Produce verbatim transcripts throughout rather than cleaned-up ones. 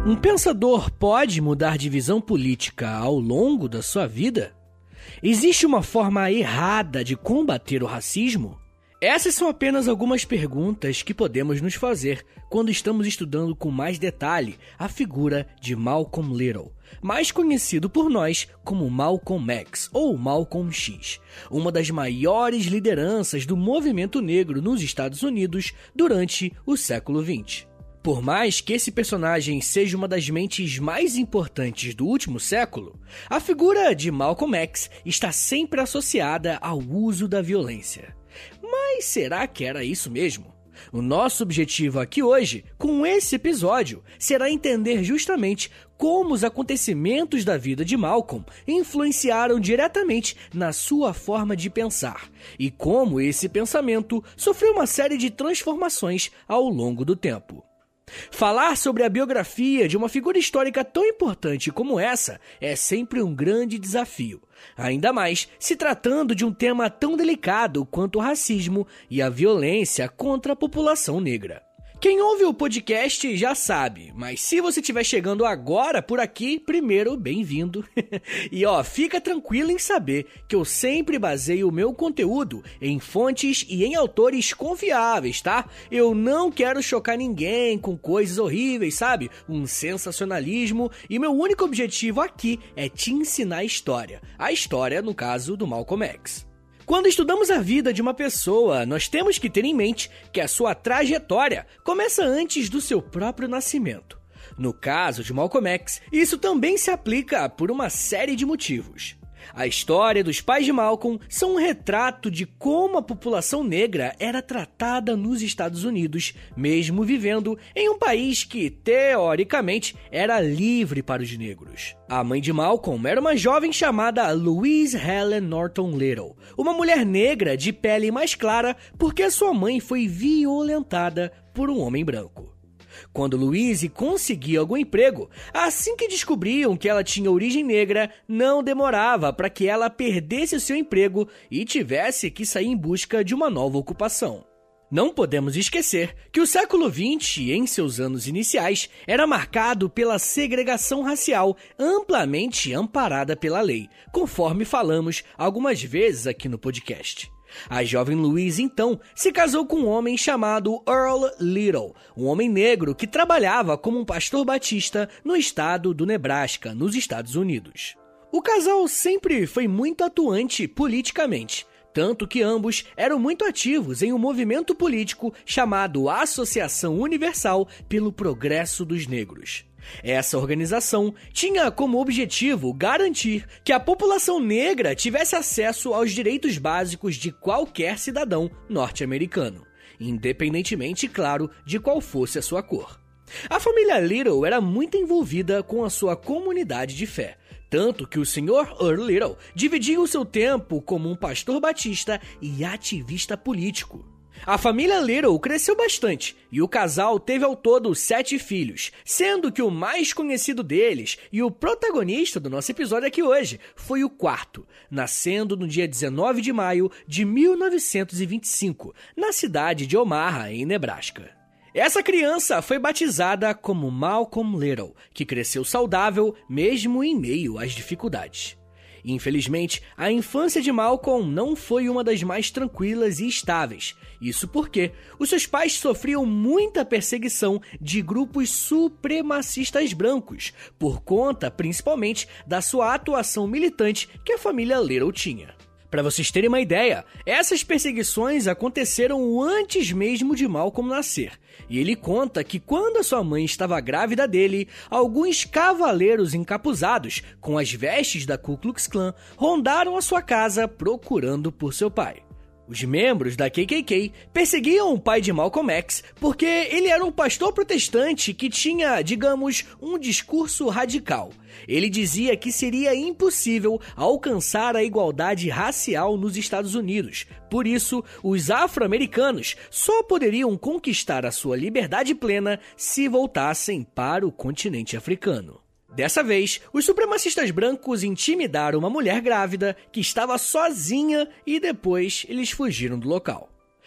Um pensador pode mudar de visão política ao longo da sua vida? Existe uma forma errada de combater o racismo? Essas são apenas algumas perguntas que podemos nos fazer quando estamos estudando com mais detalhe a figura de Malcolm Little, mais conhecido por nós como Malcolm X ou Malcolm X, uma das maiores lideranças do movimento negro nos Estados Unidos durante o século vinte. Por mais que esse personagem seja uma das mentes mais importantes do último século, a figura de Malcolm X está sempre associada ao uso da violência. Mas será que era isso mesmo? O nosso objetivo aqui hoje, com esse episódio, será entender justamente como os acontecimentos da vida de Malcolm influenciaram diretamente na sua forma de pensar e como esse pensamento sofreu uma série de transformações ao longo do tempo. Falar sobre a biografia de uma figura histórica tão importante como essa é sempre um grande desafio, ainda mais se tratando de um tema tão delicado quanto o racismo e a violência contra a população negra. Quem ouve o podcast já sabe, mas se você estiver chegando agora por aqui, primeiro, bem-vindo. E ó, fica tranquilo em saber que eu sempre baseio o meu conteúdo em fontes e em autores confiáveis, tá? Eu não quero chocar ninguém com coisas horríveis, sabe? Um sensacionalismo, e meu único objetivo aqui é te ensinar a história. A história, no caso, do Malcolm X. Quando estudamos a vida de uma pessoa, nós temos que ter em mente que a sua trajetória começa antes do seu próprio nascimento. No caso de Malcolm X, isso também se aplica por uma série de motivos. A história dos pais de Malcolm são um retrato de como a população negra era tratada nos Estados Unidos, mesmo vivendo em um país que, teoricamente, era livre para os negros. A mãe de Malcolm era uma jovem chamada Louise Helen Norton Little, uma mulher negra de pele mais clara porque a sua mãe foi violentada por um homem branco. Quando Louise conseguia algum emprego, assim que descobriam que ela tinha origem negra, não demorava para que ela perdesse seu emprego e tivesse que sair em busca de uma nova ocupação. Não podemos esquecer que o século vinte, em seus anos iniciais, era marcado pela segregação racial amplamente amparada pela lei, conforme falamos algumas vezes aqui no podcast. A jovem Louise, então, se casou com um homem chamado Earl Little, um homem negro que trabalhava como um pastor batista no estado do Nebraska, nos Estados Unidos. O casal sempre foi muito atuante politicamente, tanto que ambos eram muito ativos em um movimento político chamado Associação Universal pelo Progresso dos Negros. Essa organização tinha como objetivo garantir que a população negra tivesse acesso aos direitos básicos de qualquer cidadão norte-americano, independentemente, claro, de qual fosse a sua cor. A família Little era muito envolvida com a sua comunidade de fé, tanto que o senhor Earl Little dividia o seu tempo como um pastor batista e ativista político. A família Little cresceu bastante e o casal teve ao todo sete filhos, sendo que o mais conhecido deles e o protagonista do nosso episódio aqui hoje foi o quarto, nascendo no dia dezenove de maio de mil novecentos e vinte e cinco, na cidade de Omaha, em Nebraska. Essa criança foi batizada como Malcolm Little, que cresceu saudável mesmo em meio às dificuldades. Infelizmente, a infância de Malcolm não foi uma das mais tranquilas e estáveis. Isso porque os seus pais sofriam muita perseguição de grupos supremacistas brancos, por conta, principalmente, da sua atuação militante que a família Little tinha. Para vocês terem uma ideia, essas perseguições aconteceram antes mesmo de Malcolm nascer. E ele conta que quando a sua mãe estava grávida dele, alguns cavaleiros encapuzados com as vestes da Ku Klux Klan rondaram a sua casa procurando por seu pai. Os membros da K K K perseguiam o pai de Malcolm X porque ele era um pastor protestante que tinha, digamos, um discurso radical. Ele dizia que seria impossível alcançar a igualdade racial nos Estados Unidos. Por isso, os afro-americanos só poderiam conquistar a sua liberdade plena se voltassem para o continente africano. Dessa vez, os supremacistas brancos intimidaram uma mulher grávida que estava sozinha e depois eles fugiram do local.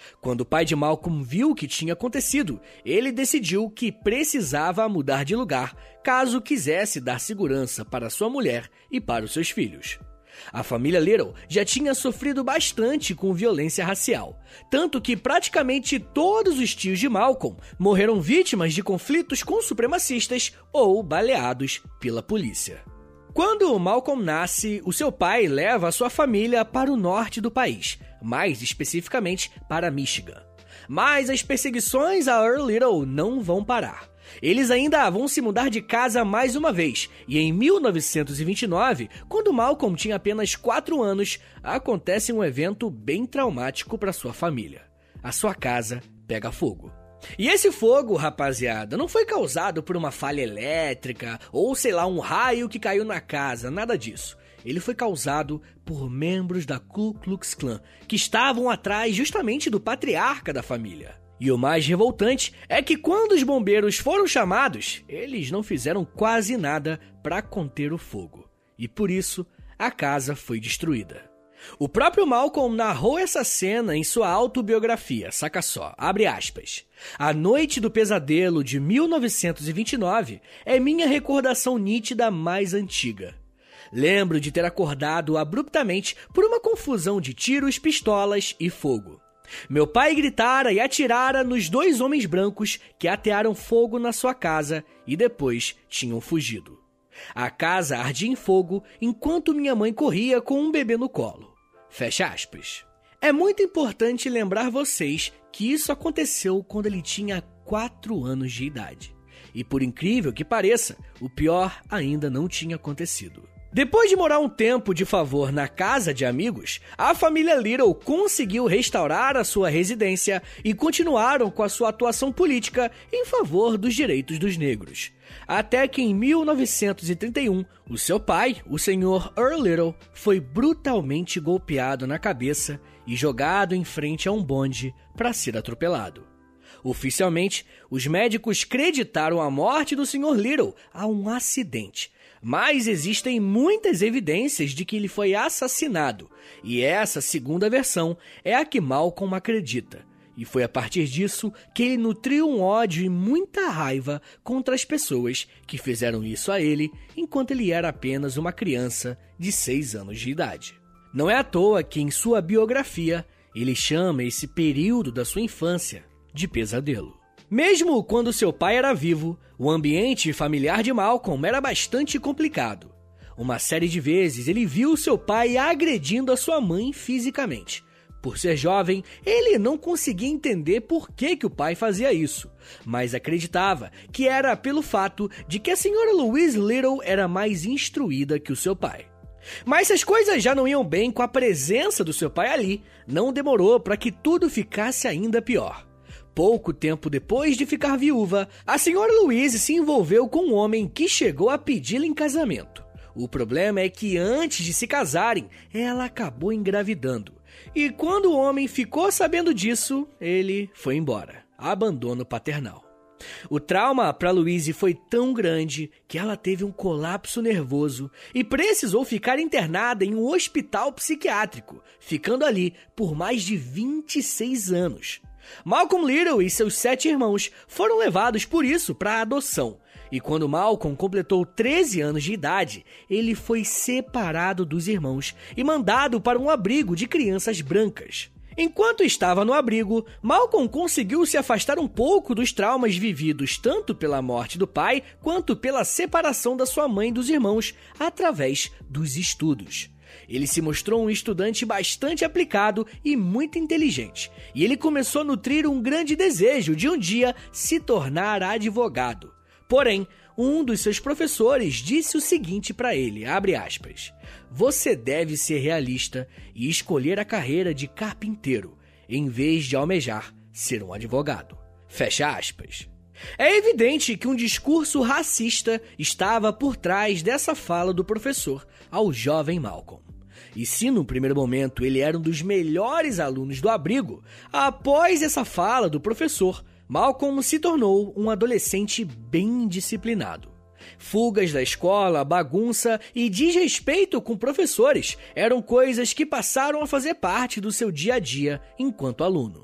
Quando o pai de Malcolm viu o que tinha acontecido, ele decidiu que precisava mudar de lugar caso quisesse dar segurança para sua mulher e para os seus filhos. A família Little já tinha sofrido bastante com violência racial, tanto que praticamente todos os tios de Malcolm morreram vítimas de conflitos com supremacistas ou baleados pela polícia. Quando Malcolm nasce, o seu pai leva a sua família para o norte do país, mais especificamente para Michigan. Mas as perseguições a Earl Little não vão parar. Eles ainda vão se mudar de casa mais uma vez, e em mil novecentos e vinte e nove, quando Malcolm tinha apenas quatro anos, acontece um evento bem traumático para sua família. A sua casa pega fogo. E esse fogo, rapaziada, não foi causado por uma falha elétrica ou, sei lá, um raio que caiu na casa, nada disso. Ele foi causado por membros da Ku Klux Klan, que estavam atrás justamente do patriarca da família. E o mais revoltante é que quando os bombeiros foram chamados, eles não fizeram quase nada para conter o fogo. E por isso, a casa foi destruída. O próprio Malcolm narrou essa cena em sua autobiografia, saca só, abre aspas. A Noite do Pesadelo de mil novecentos e vinte e nove é minha recordação nítida mais antiga. Lembro de ter acordado abruptamente por uma confusão de tiros, pistolas e fogo. Meu pai gritara e atirara nos dois homens brancos que atearam fogo na sua casa e depois tinham fugido. A casa ardia em fogo enquanto minha mãe corria com um bebê no colo. Fecha aspas. É muito importante lembrar vocês que isso aconteceu quando ele tinha quatro anos de idade. E por incrível que pareça, o pior ainda não tinha acontecido. Depois de morar um tempo de favor na casa de amigos, a família Little conseguiu restaurar a sua residência e continuaram com a sua atuação política em favor dos direitos dos negros. Até que em mil novecentos e trinta e um, o seu pai, o senhor Earl Little, foi brutalmente golpeado na cabeça e jogado em frente a um bonde para ser atropelado. Oficialmente, os médicos creditaram a morte do senhor Little a um acidente, mas existem muitas evidências de que ele foi assassinado, e essa segunda versão é a que Malcolm acredita. E foi a partir disso que ele nutriu um ódio e muita raiva contra as pessoas que fizeram isso a ele enquanto ele era apenas uma criança de seis anos de idade. Não é à toa que em sua biografia ele chama esse período da sua infância de pesadelo. Mesmo quando seu pai era vivo, o ambiente familiar de Malcolm era bastante complicado. Uma série de vezes ele viu seu pai agredindo a sua mãe fisicamente. Por ser jovem, ele não conseguia entender por que, que o pai fazia isso, mas acreditava que era pelo fato de que a senhora Louise Little era mais instruída que o seu pai. Mas se as coisas já não iam bem com a presença do seu pai ali, não demorou para que tudo ficasse ainda pior. Pouco tempo depois de ficar viúva, a senhora Louise se envolveu com um homem que chegou a pedi-la em casamento. O problema é que antes de se casarem, ela acabou engravidando. E quando o homem ficou sabendo disso, ele foi embora. Abandono paternal. O trauma para Louise foi tão grande que ela teve um colapso nervoso e precisou ficar internada em um hospital psiquiátrico, ficando ali por mais de vinte e seis anos. Malcolm Little e seus sete irmãos foram levados por isso para adoção. E quando Malcolm completou treze anos de idade, ele foi separado dos irmãos e mandado para um abrigo de crianças brancas. Enquanto estava no abrigo, Malcolm conseguiu se afastar um pouco dos traumas vividos tanto pela morte do pai quanto pela separação da sua mãe e dos irmãos através dos estudos. Ele se mostrou um estudante bastante aplicado e muito inteligente, e ele começou a nutrir um grande desejo de um dia se tornar advogado. Porém, um dos seus professores disse o seguinte para ele, abre aspas, você deve ser realista e escolher a carreira de carpinteiro, em vez de almejar ser um advogado. Fecha aspas. É evidente que um discurso racista estava por trás dessa fala do professor ao jovem Malcolm. E se no primeiro momento ele era um dos melhores alunos do abrigo, após essa fala do professor, Malcolm se tornou um adolescente bem indisciplinado. Fugas da escola, bagunça e desrespeito com professores eram coisas que passaram a fazer parte do seu dia a dia enquanto aluno.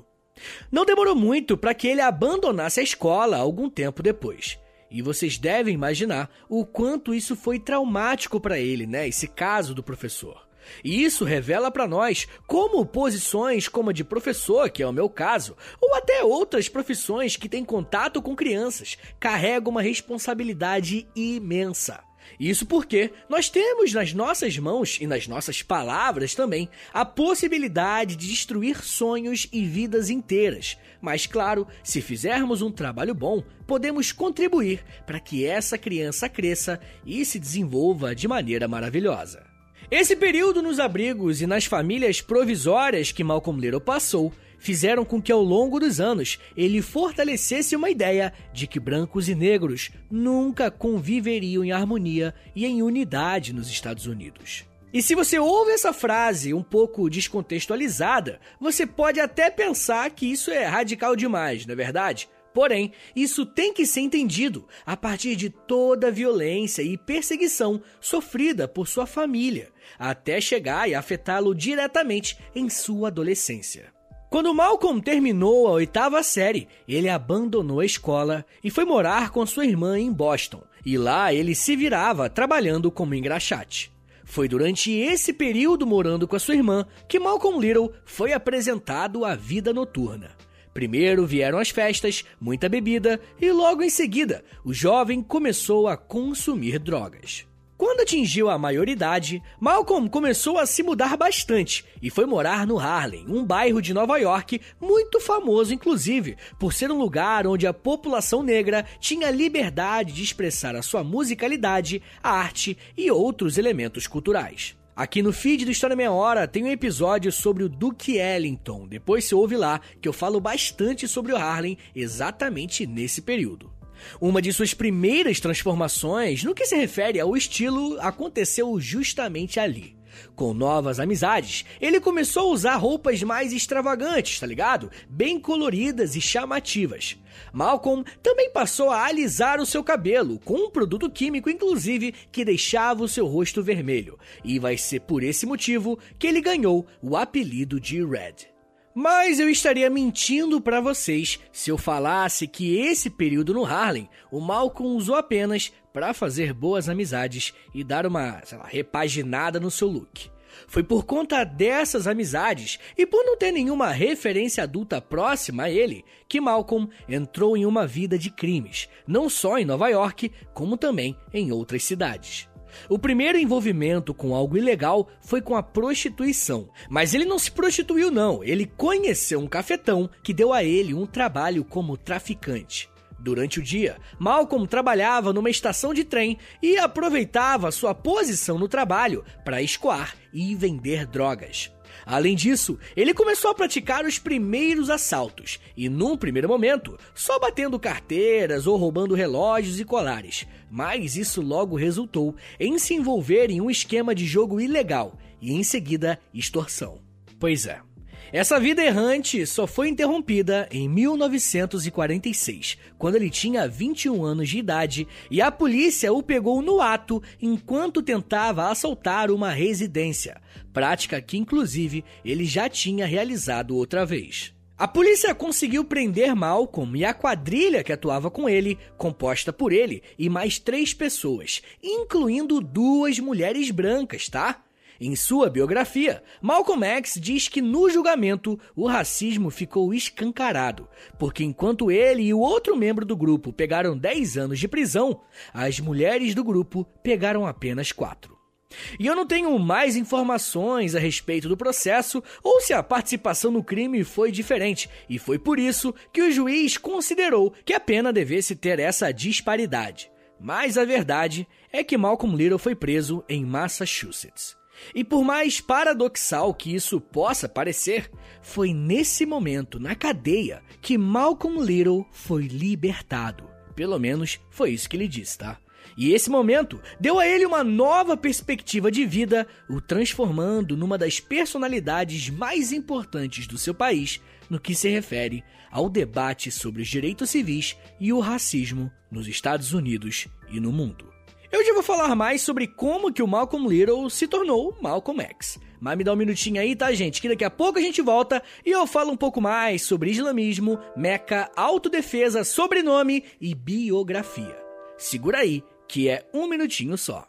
Não demorou muito para que ele abandonasse a escola algum tempo depois. E vocês devem imaginar o quanto isso foi traumático para ele, né? Esse caso do professor. E isso revela para nós como posições como a de professor, que é o meu caso, ou até outras profissões que têm contato com crianças, carregam uma responsabilidade imensa. Isso porque nós temos nas nossas mãos e nas nossas palavras também a possibilidade de destruir sonhos e vidas inteiras. Mas claro, se fizermos um trabalho bom, podemos contribuir para que essa criança cresça e se desenvolva de maneira maravilhosa. Esse período nos abrigos e nas famílias provisórias que Malcolm Little passou fizeram com que ao longo dos anos ele fortalecesse uma ideia de que brancos e negros nunca conviveriam em harmonia e em unidade nos Estados Unidos. E se você ouve essa frase um pouco descontextualizada, você pode até pensar que isso é radical demais, não é verdade? Porém, isso tem que ser entendido a partir de toda a violência e perseguição sofrida por sua família, até chegar e afetá-lo diretamente em sua adolescência. Quando Malcolm terminou a oitava série, ele abandonou a escola e foi morar com sua irmã em Boston, e lá ele se virava trabalhando como engraxate. Foi durante esse período morando com a sua irmã que Malcolm Little foi apresentado à vida noturna. Primeiro vieram as festas, muita bebida e logo em seguida o jovem começou a consumir drogas. Quando atingiu a maioridade, Malcolm começou a se mudar bastante e foi morar no Harlem, um bairro de Nova York muito famoso inclusive por ser um lugar onde a população negra tinha liberdade de expressar a sua musicalidade, a arte e outros elementos culturais. Aqui no feed do História Meia Hora tem um episódio sobre o Duke Ellington, depois você ouve lá que eu falo bastante sobre o Harlem exatamente nesse período. Uma de suas primeiras transformações no que se refere ao estilo aconteceu justamente ali. Com novas amizades, ele começou a usar roupas mais extravagantes, tá ligado? Bem coloridas e chamativas. Malcolm também passou a alisar o seu cabelo, com um produto químico inclusive que deixava o seu rosto vermelho. E vai ser por esse motivo que ele ganhou o apelido de Red. Mas eu estaria mentindo para vocês se eu falasse que esse período no Harlem, o Malcolm usou apenas para fazer boas amizades e dar uma, sei lá, repaginada no seu look. Foi por conta dessas amizades e por não ter nenhuma referência adulta próxima a ele que Malcolm entrou em uma vida de crimes, não só em Nova York, como também em outras cidades. O primeiro envolvimento com algo ilegal foi com a prostituição, mas ele não se prostituiu não, ele conheceu um cafetão que deu a ele um trabalho como traficante. Durante o dia, Malcolm trabalhava numa estação de trem e aproveitava sua posição no trabalho para escoar e vender drogas. Além disso, ele começou a praticar os primeiros assaltos e, num primeiro momento, só batendo carteiras ou roubando relógios e colares. Mas isso logo resultou em se envolver em um esquema de jogo ilegal e, em seguida, extorsão. Pois é. Essa vida errante só foi interrompida em mil novecentos e quarenta e seis, quando ele tinha vinte e um anos de idade e a polícia o pegou no ato enquanto tentava assaltar uma residência, prática que inclusive ele já tinha realizado outra vez. A polícia conseguiu prender Malcolm e a quadrilha que atuava com ele, composta por ele e mais três pessoas, incluindo duas mulheres brancas, tá? Em sua biografia, Malcolm X diz que no julgamento o racismo ficou escancarado, porque enquanto ele e o outro membro do grupo pegaram dez anos de prisão, as mulheres do grupo pegaram apenas quatro. E eu não tenho mais informações a respeito do processo ou se a participação no crime foi diferente, e foi por isso que o juiz considerou que a pena devesse ter essa disparidade. Mas a verdade é que Malcolm Little foi preso em Massachusetts. E por mais paradoxal que isso possa parecer, foi nesse momento, na cadeia, que Malcolm Little foi libertado. Pelo menos foi isso que ele disse, tá? E esse momento deu a ele uma nova perspectiva de vida, o transformando numa das personalidades mais importantes do seu país no que se refere ao debate sobre os direitos civis e o racismo nos Estados Unidos e no mundo. Eu já vou falar mais sobre como que o Malcolm Little se tornou Malcolm X, Mas me dá um minutinho aí, tá, gente? Que daqui a pouco a gente volta e eu falo um pouco mais sobre islamismo, Meca, autodefesa, sobrenome e biografia. Segura aí, que é um minutinho só.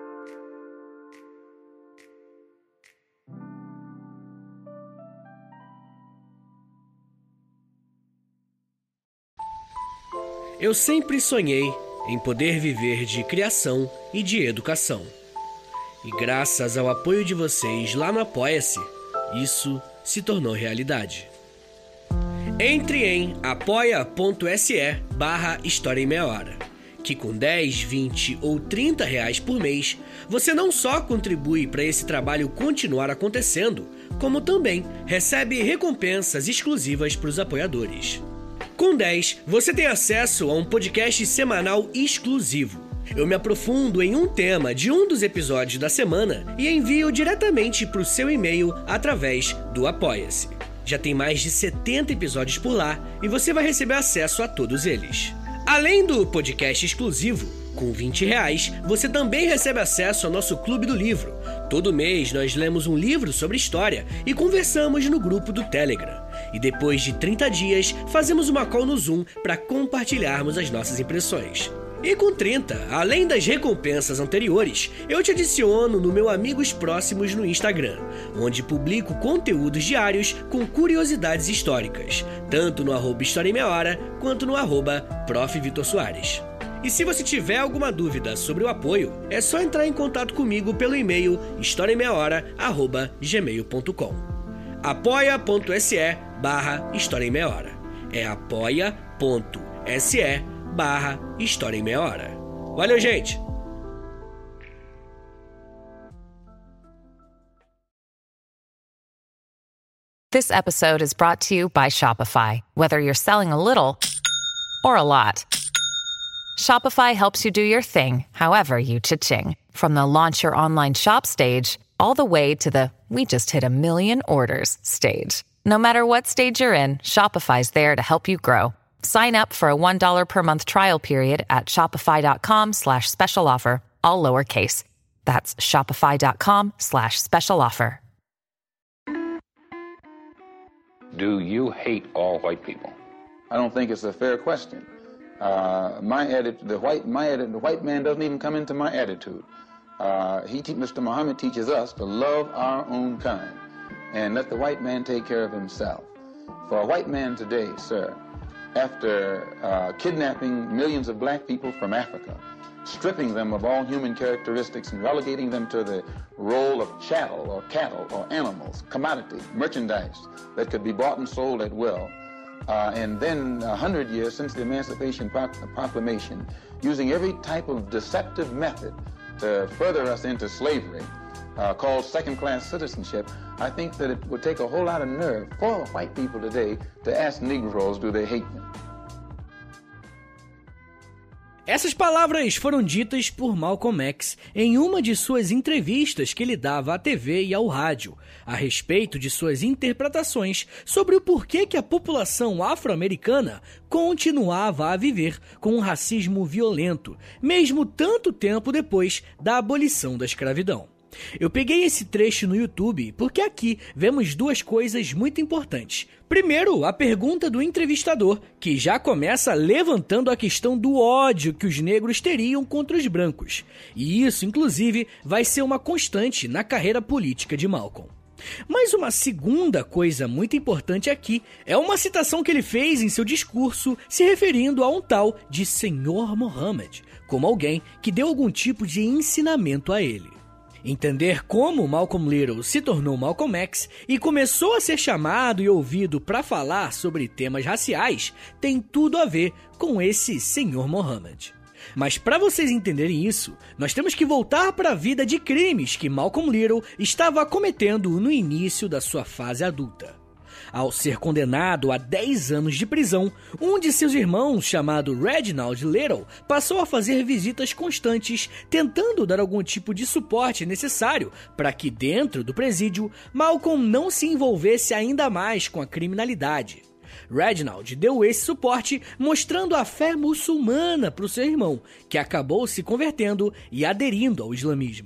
Eu sempre sonhei em poder viver de criação e de educação. E graças ao apoio de vocês lá no Apoia-se, isso se tornou realidade. Entre em apoia.se barra História em Meia Hora, que com dez, vinte ou trinta reais por mês, você não só contribui para esse trabalho continuar acontecendo, como também recebe recompensas exclusivas para os apoiadores. Com dez, você tem acesso a um podcast semanal exclusivo. Eu me aprofundo em um tema de um dos episódios da semana e envio diretamente para o seu e-mail através do Apoia-se. Já tem mais de setenta episódios por lá e você vai receber acesso a todos eles. Além do podcast exclusivo, com vinte reais, você também recebe acesso ao nosso Clube do Livro. Todo mês nós lemos um livro sobre história e conversamos no grupo do Telegram. E depois de trinta dias, fazemos uma call no Zoom para compartilharmos as nossas impressões. E com trinta, além das recompensas anteriores, eu te adiciono no meu Amigos Próximos no Instagram, onde publico conteúdos diários com curiosidades históricas, tanto no arroba História em Meia Hora, quanto no arroba Prof Vitor Soares. E se você tiver alguma dúvida sobre o apoio, é só entrar em contato comigo pelo e-mail história em meia hora arroba gmail ponto com. apoia.se barra História em Meia Hora. É apoia.se barra História em Meia Hora. Valeu, gente! This episode is brought to you by Shopify. Whether you're selling a little or a lot, Shopify helps you do your thing, however you cha-ching. From the launch your online shop stage, all the way to the we just hit a million orders stage. No matter what stage you're in, Shopify's there to help you grow. Sign up for a one dollar per month trial period at shopify.com slash special offer, all lowercase. That's shopify.com slash special offer. Do you hate all white people? I don't think it's a fair question. Uh, my attitude, the white, my attitude, the white man doesn't even come into my attitude. Uh, he, te- Mister Muhammad teaches us to love our own kind and let the white man take care of himself. For a white man today, sir, after uh, kidnapping millions of black people from Africa, stripping them of all human characteristics and relegating them to the role of chattel or cattle or animals, commodity, merchandise that could be bought and sold at will, Uh, and then a hundred years since the Emancipation Proclamation, using every type of deceptive method to further us into slavery, uh, called second-class citizenship, I think that it would take a whole lot of nerve for white people today to ask Negroes, do they hate me? Essas palavras foram ditas por Malcolm X em uma de suas entrevistas que ele dava à T V e ao rádio, a respeito de suas interpretações sobre o porquê que a população afro-americana continuava a viver com um racismo violento, mesmo tanto tempo depois da abolição da escravidão. Eu peguei esse trecho no YouTube porque aqui vemos duas coisas muito importantes. Primeiro, a pergunta do entrevistador, que já começa levantando a questão do ódio que os negros teriam contra os brancos. E isso, inclusive, vai ser uma constante na carreira política de Malcolm. Mas uma segunda coisa muito importante aqui é uma citação que ele fez em seu discurso se referindo a um tal de Senhor Muhammad, como alguém que deu algum tipo de ensinamento a ele. Entender como Malcolm Little se tornou Malcolm X e começou a ser chamado e ouvido para falar sobre temas raciais tem tudo a ver com esse Senhor Muhammad. Mas para vocês entenderem isso, nós temos que voltar para a vida de crimes que Malcolm Little estava cometendo no início da sua fase adulta. Ao ser condenado a dez anos de prisão, um de seus irmãos, chamado Reginald Little, passou a fazer visitas constantes, tentando dar algum tipo de suporte necessário para que, dentro do presídio, Malcolm não se envolvesse ainda mais com a criminalidade. Reginald deu esse suporte mostrando a fé muçulmana para o seu irmão, que acabou se convertendo e aderindo ao islamismo.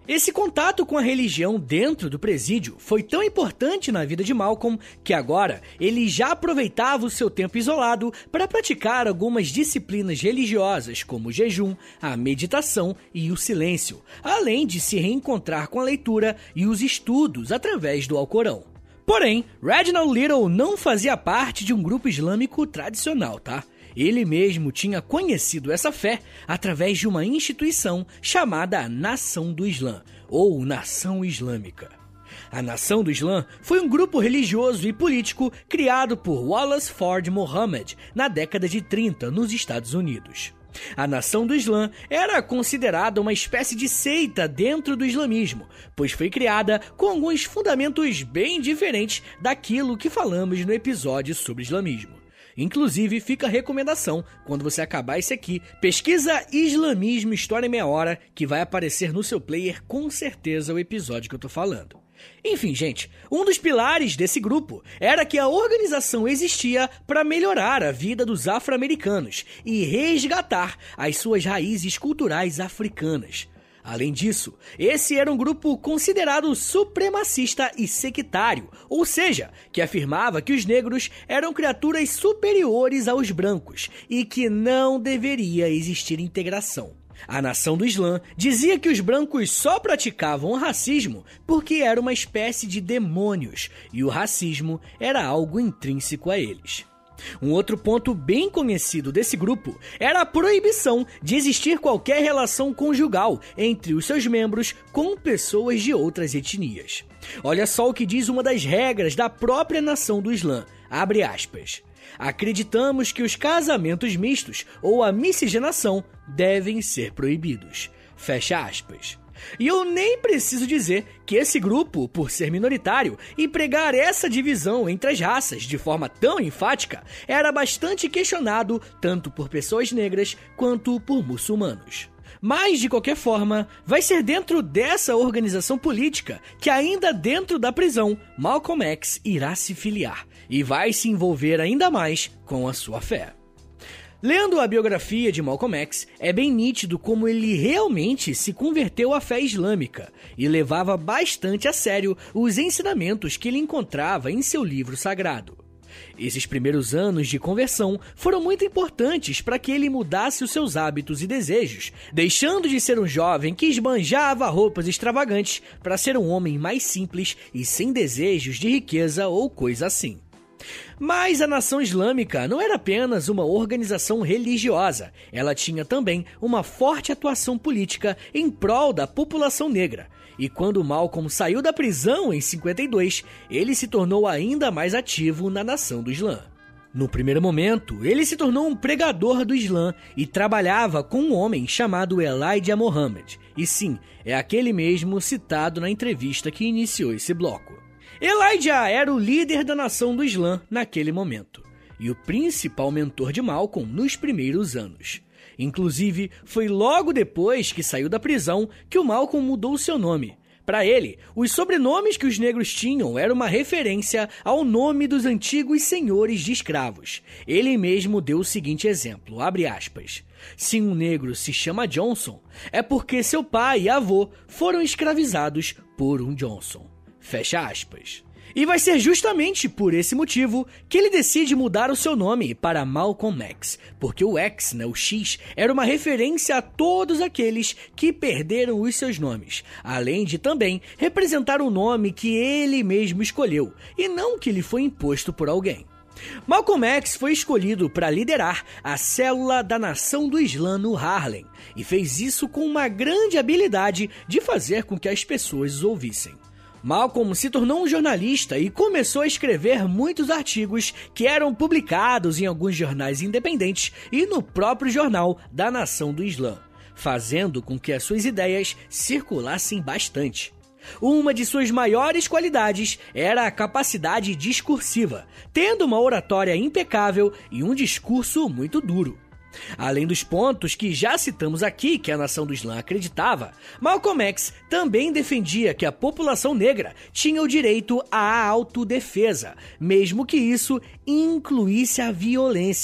Esse contato com a religião dentro do presídio foi tão importante na vida de Malcolm que agora ele já aproveitava o seu tempo isolado para praticar algumas disciplinas religiosas como o jejum, a meditação e o silêncio, além de se reencontrar com a leitura e os estudos através do Alcorão. Porém, Reginald Little não fazia parte de um grupo islâmico tradicional, tá? Ele mesmo tinha conhecido essa fé através de uma instituição chamada Nação do Islã, ou Nação Islâmica. A Nação do Islã foi um grupo religioso e político criado por Wallace Ford Muhammad na década de trinta nos Estados Unidos. A Nação do Islã era considerada uma espécie de seita dentro do islamismo, pois foi criada com alguns fundamentos bem diferentes daquilo que falamos no episódio sobre islamismo. Inclusive, fica a recomendação, quando você acabar esse aqui, pesquisa Islamismo História em Meia Hora, que vai aparecer no seu player com certeza o episódio que eu tô falando. Enfim, gente, um dos pilares desse grupo era que a organização existia para melhorar a vida dos afro-americanos e resgatar as suas raízes culturais africanas. Além disso, esse era um grupo considerado supremacista e sectário, ou seja, que afirmava que os negros eram criaturas superiores aos brancos e que não deveria existir integração. A Nação do Islã dizia que os brancos só praticavam o racismo porque era uma espécie de demônios e o racismo era algo intrínseco a eles. Um outro ponto bem conhecido desse grupo era a proibição de existir qualquer relação conjugal entre os seus membros com pessoas de outras etnias. Olha só o que diz uma das regras da própria Nação do Islã, abre aspas. Acreditamos que os casamentos mistos ou a miscigenação devem ser proibidos. Fecha aspas. E eu nem preciso dizer que esse grupo, por ser minoritário e pregar essa divisão entre as raças de forma tão enfática, era bastante questionado tanto por pessoas negras quanto por muçulmanos. Mas, de qualquer forma, vai ser dentro dessa organização política que, ainda dentro da prisão, Malcolm X irá se filiar e vai se envolver ainda mais com a sua fé. Lendo a biografia de Malcolm X, é bem nítido como ele realmente se converteu à fé islâmica e levava bastante a sério os ensinamentos que ele encontrava em seu livro sagrado. Esses primeiros anos de conversão foram muito importantes para que ele mudasse os seus hábitos e desejos, deixando de ser um jovem que esbanjava roupas extravagantes para ser um homem mais simples e sem desejos de riqueza ou coisa assim. Mas a Nação Islâmica não era apenas uma organização religiosa, ela tinha também uma forte atuação política em prol da população negra. E quando Malcolm saiu da prisão em cinquenta e dois, ele se tornou ainda mais ativo na Nação do Islã. No primeiro momento, ele se tornou um pregador do Islã e trabalhava com um homem chamado Elijah Muhammad. E sim, é aquele mesmo citado na entrevista que iniciou esse bloco. Elijah era o líder da Nação do Islã naquele momento, e o principal mentor de Malcolm nos primeiros anos. Inclusive, foi logo depois que saiu da prisão que o Malcolm mudou seu nome. Para ele, os sobrenomes que os negros tinham eram uma referência ao nome dos antigos senhores de escravos. Ele mesmo deu o seguinte exemplo, abre aspas, se um negro se chama Johnson, é porque seu pai e avô foram escravizados por um Johnson. Fecha aspas. E vai ser justamente por esse motivo que ele decide mudar o seu nome para Malcolm X, porque o X, né, o X, era uma referência a todos aqueles que perderam os seus nomes, além de também representar um nome que ele mesmo escolheu, e não que lhe foi imposto por alguém. Malcolm X foi escolhido para liderar a célula da Nação do Islã no Harlem, e fez isso com uma grande habilidade de fazer com que as pessoas os ouvissem. Malcolm se tornou um jornalista e começou a escrever muitos artigos que eram publicados em alguns jornais independentes e no próprio jornal da Nação do Islã, fazendo com que as suas ideias circulassem bastante. Uma de suas maiores qualidades era a capacidade discursiva, tendo uma oratória impecável e um discurso muito duro. Além dos pontos que já citamos aqui que a Nação do Islã acreditava, Malcolm X também defendia que a população negra tinha o direito à autodefesa, mesmo que isso incluísse a violência.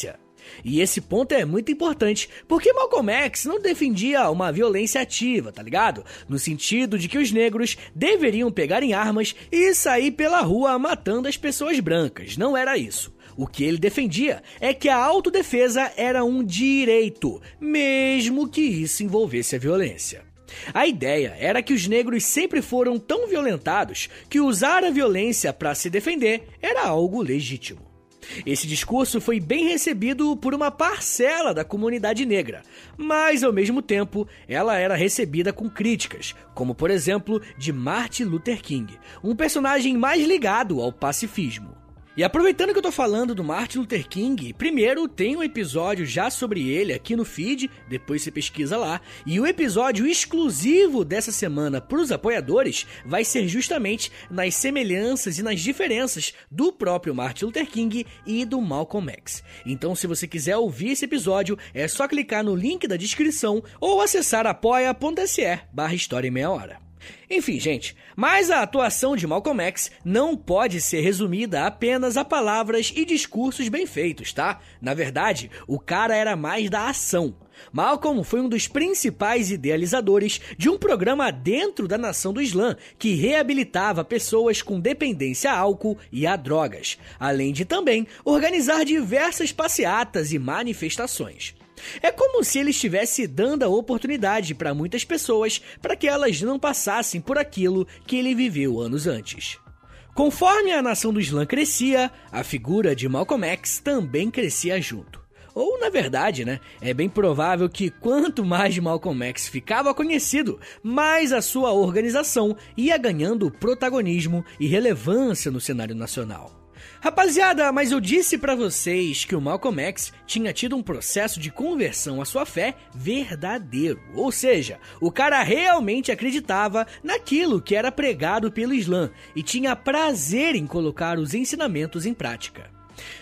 E esse ponto é muito importante, porque Malcolm X não defendia uma violência ativa, tá ligado? No sentido de que os negros deveriam pegar em armas e sair pela rua matando as pessoas brancas. Não era isso. O que ele defendia é que a autodefesa era um direito, mesmo que isso envolvesse a violência. A ideia era que os negros sempre foram tão violentados que usar a violência para se defender era algo legítimo. Esse discurso foi bem recebido por uma parcela da comunidade negra, mas ao mesmo tempo ela era recebida com críticas, como por exemplo de Martin Luther King, um personagem mais ligado ao pacifismo. E aproveitando que eu tô falando do Martin Luther King, primeiro tem um episódio já sobre ele aqui no feed, depois você pesquisa lá, e o episódio exclusivo dessa semana para os apoiadores vai ser justamente nas semelhanças e nas diferenças do próprio Martin Luther King e do Malcolm X. Então se você quiser ouvir esse episódio, é só clicar no link da descrição ou acessar apoia.se barra História em Meia Hora. Enfim, gente, mas a atuação de Malcolm X não pode ser resumida apenas a palavras e discursos bem feitos, tá? Na verdade, o cara era mais da ação. Malcolm foi um dos principais idealizadores de um programa dentro da Nação do Islã que reabilitava pessoas com dependência a álcool e a drogas, além de também organizar diversas passeatas e manifestações. É como se ele estivesse dando a oportunidade para muitas pessoas para que elas não passassem por aquilo que ele viveu anos antes. Conforme a Nação do Islã crescia, a figura de Malcolm X também crescia junto. Ou, na verdade, né, é bem provável que quanto mais Malcolm X ficava conhecido, mais a sua organização ia ganhando protagonismo e relevância no cenário nacional. Rapaziada, mas eu disse pra vocês que o Malcolm X tinha tido um processo de conversão à sua fé verdadeiro, ou seja, o cara realmente acreditava naquilo que era pregado pelo Islã e tinha prazer em colocar os ensinamentos em prática.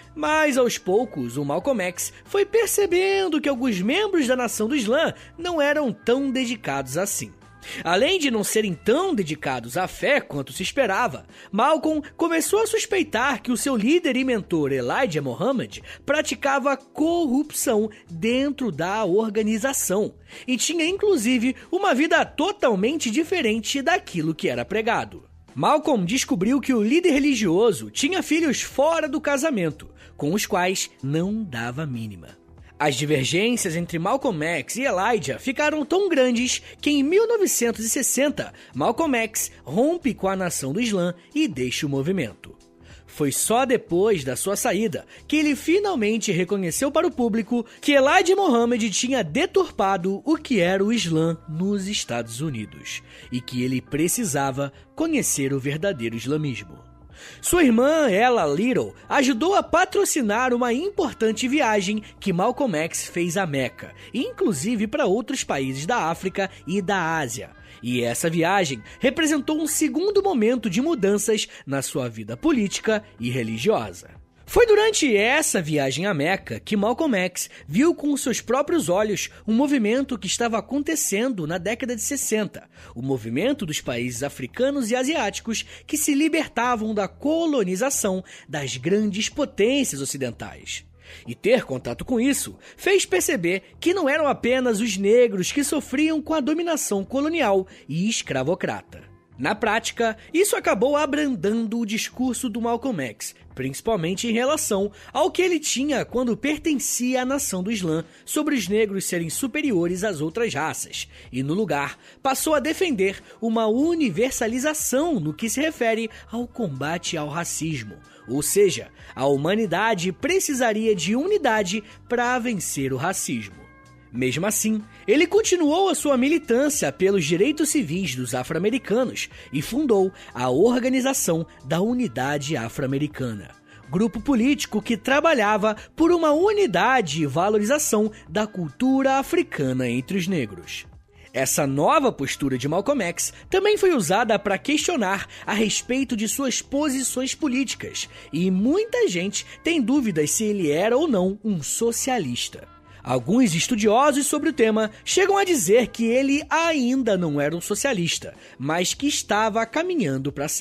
Mas aos poucos, o Malcolm X foi percebendo que alguns membros da Nação do Islã não eram tão dedicados assim. Além de não serem tão dedicados à fé quanto se esperava, Malcolm começou a suspeitar que o seu líder e mentor Elijah Muhammad praticava corrupção dentro da organização e tinha inclusive uma vida totalmente diferente daquilo que era pregado. Malcolm descobriu que o líder religioso tinha filhos fora do casamento, com os quais não dava mínima. As divergências entre Malcolm X e Elijah ficaram tão grandes que em mil novecentos e sessenta, Malcolm X rompe com a Nação do Islã e deixa o movimento. Foi só depois da sua saída que ele finalmente reconheceu para o público que Elijah Muhammad tinha deturpado o que era o Islã nos Estados Unidos e que ele precisava conhecer o verdadeiro islamismo. Sua irmã, Ella Little, ajudou a patrocinar uma importante viagem que Malcolm X fez a Meca, inclusive para outros países da África e da Ásia. E essa viagem representou um segundo momento de mudanças na sua vida política e religiosa. Foi durante essa viagem à Meca que Malcolm X viu com seus próprios olhos um movimento que estava acontecendo na década de sessenta, o movimento dos países africanos e asiáticos que se libertavam da colonização das grandes potências ocidentais. E ter contato com isso fez perceber que não eram apenas os negros que sofriam com a dominação colonial e escravocrata. Na prática, isso acabou abrandando o discurso do Malcolm X, principalmente em relação ao que ele tinha quando pertencia à Nação do Islã sobre os negros serem superiores às outras raças, e no lugar passou a defender uma universalização no que se refere ao combate ao racismo, ou seja, a humanidade precisaria de unidade para vencer o racismo. Mesmo assim, ele continuou a sua militância pelos direitos civis dos afro-americanos e fundou a Organização da Unidade Afro-Americana, grupo político que trabalhava por uma unidade e valorização da cultura africana entre os negros. Essa nova postura de Malcolm X também foi usada para questionar a respeito de suas posições políticas, e muita gente tem dúvidas se ele era ou não um socialista. Alguns estudiosos sobre o tema chegam a dizer que ele ainda não era um socialista, mas que estava caminhando para ser.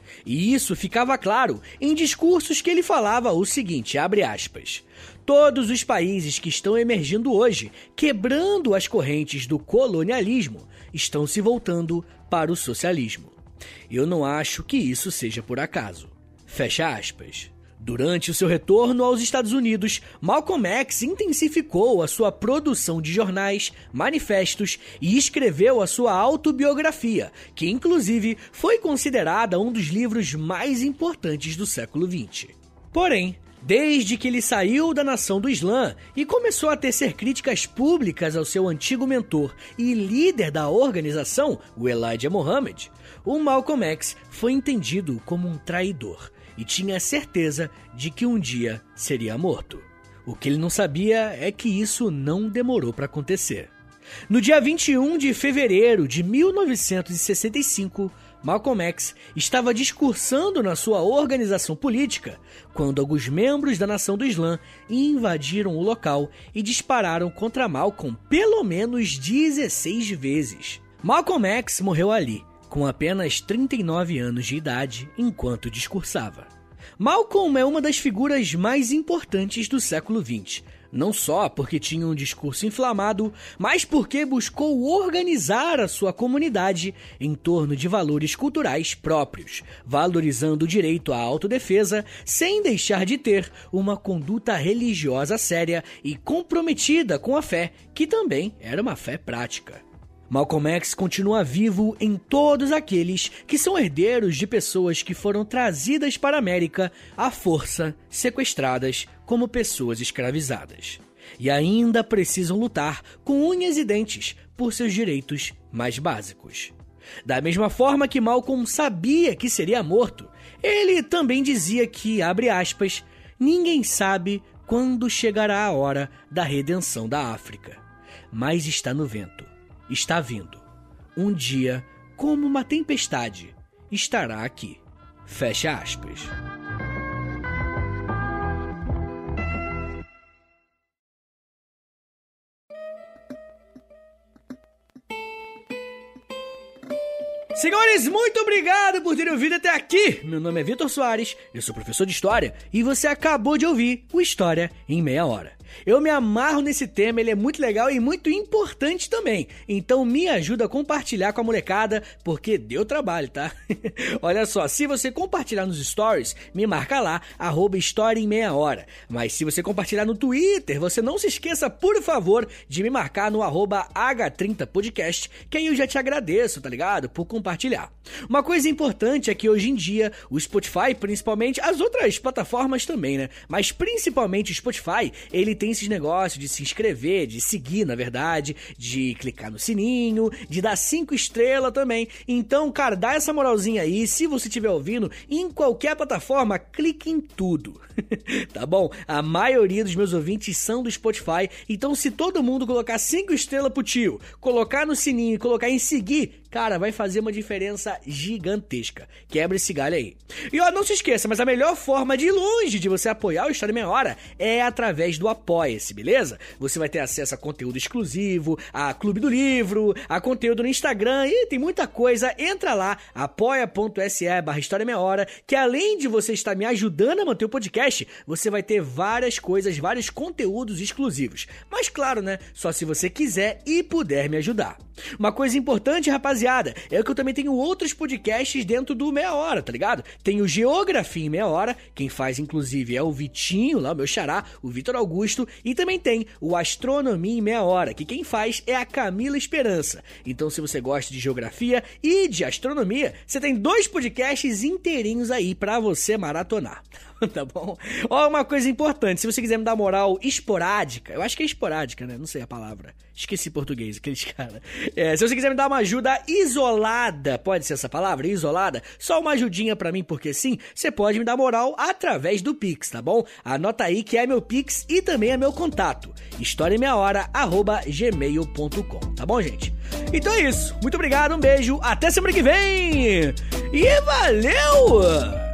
E isso ficava claro em discursos que ele falava o seguinte, abre aspas, todos os países que estão emergindo hoje, quebrando as correntes do colonialismo, estão se voltando para o socialismo. Eu não acho que isso seja por acaso. Fecha aspas. Durante o seu retorno aos Estados Unidos, Malcolm X intensificou a sua produção de jornais, manifestos e escreveu a sua autobiografia, que inclusive foi considerada um dos livros mais importantes do século vinte. Porém, desde que ele saiu da Nação do Islã e começou a tecer críticas públicas ao seu antigo mentor e líder da organização, o Elijah Muhammad, o Malcolm X foi entendido como um traidor e tinha certeza de que um dia seria morto. O que ele não sabia é que isso não demorou para acontecer. No dia vinte e um de fevereiro de mil novecentos e sessenta e cinco, Malcolm X estava discursando na sua organização política quando alguns membros da Nação do Islã invadiram o local e dispararam contra Malcolm pelo menos dezesseis vezes. Malcolm X morreu ali, com apenas trinta e nove anos de idade, enquanto discursava. Malcolm é uma das figuras mais importantes do século vinte, não só porque tinha um discurso inflamado, mas porque buscou organizar a sua comunidade em torno de valores culturais próprios, valorizando o direito à autodefesa, sem deixar de ter uma conduta religiosa séria e comprometida com a fé, que também era uma fé prática. Malcolm X continua vivo em todos aqueles que são herdeiros de pessoas que foram trazidas para a América à força, sequestradas como pessoas escravizadas. E ainda precisam lutar com unhas e dentes por seus direitos mais básicos. Da mesma forma que Malcolm sabia que seria morto, ele também dizia que, abre aspas, ninguém sabe quando chegará a hora da redenção da África, mas está no vento. Está vindo. Um dia, como uma tempestade, estará aqui. Fecha aspas. Senhores, muito obrigado por terem ouvido até aqui. Meu nome é Vitor Soares, eu sou professor de História e você acabou de ouvir o História em Meia Hora. Eu me amarro nesse tema, ele é muito legal e muito importante também. Então me ajuda a compartilhar com a molecada, porque deu trabalho, tá? Olha só, se você compartilhar nos stories, me marca lá, arroba História em Meia Hora. Mas se você compartilhar no Twitter, você não se esqueça, por favor, de me marcar no arroba H trinta podcast, que aí eu já te agradeço, tá ligado? Por compartilhar. Uma coisa importante é que hoje em dia, o Spotify, principalmente, as outras plataformas também, né? Mas principalmente o Spotify, ele tem esses negócios de se inscrever, de seguir, na verdade, de clicar no sininho, de dar cinco estrelas também. Então, cara, dá essa moralzinha aí. Se você estiver ouvindo em qualquer plataforma, clique em tudo. Tá bom? A maioria dos meus ouvintes são do Spotify, então se todo mundo colocar cinco estrelas pro tio, colocar no sininho e colocar em seguir, cara, vai fazer uma diferença gigantesca. Quebra esse galho aí. E ó, não se esqueça, mas a melhor forma de longe de você apoiar o História em Meia Hora é através do Apoia-se, beleza? Você vai ter acesso a conteúdo exclusivo, a Clube do Livro, a conteúdo no Instagram e tem muita coisa. Entra lá, apoia.se barra História em Meia Hora, que além de você estar me ajudando a manter o podcast, você vai ter várias coisas, vários conteúdos exclusivos. Mas claro, né? Só se você quiser e puder me ajudar. Uma coisa importante, rapaziada, é que eu também tenho outros podcasts dentro do Meia Hora, tá ligado? Tem o Geografia em Meia Hora, quem faz inclusive é o Vitinho, lá o meu xará, o Vitor Augusto, e também tem o Astronomia em Meia Hora, que quem faz é a Camila Esperança. Então se você gosta de geografia e de astronomia, você tem dois podcasts inteirinhos aí pra você maratonar. Tá bom? Ó, uma coisa importante, se você quiser me dar moral esporádica, eu acho que é esporádica, né? Não sei a palavra. Esqueci português, aqueles caras. É, se você quiser me dar uma ajuda isolada, pode ser essa palavra, isolada, só uma ajudinha pra mim, porque sim, você pode me dar moral através do Pix, tá bom? Anota aí que é meu Pix e também é meu contato, história em meia hora arroba gmail ponto com, tá bom, gente? Então é isso, muito obrigado, um beijo, até semana que vem! E valeu!